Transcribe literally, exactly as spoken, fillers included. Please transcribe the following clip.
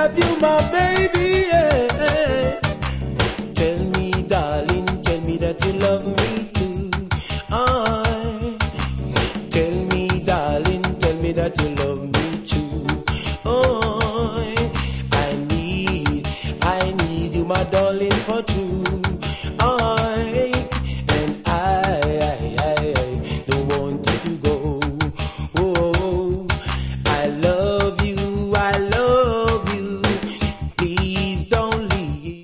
love you, my baby. Yeah. Tell me, darling, tell me that you love me too. I tell me, darling, tell me that you love me.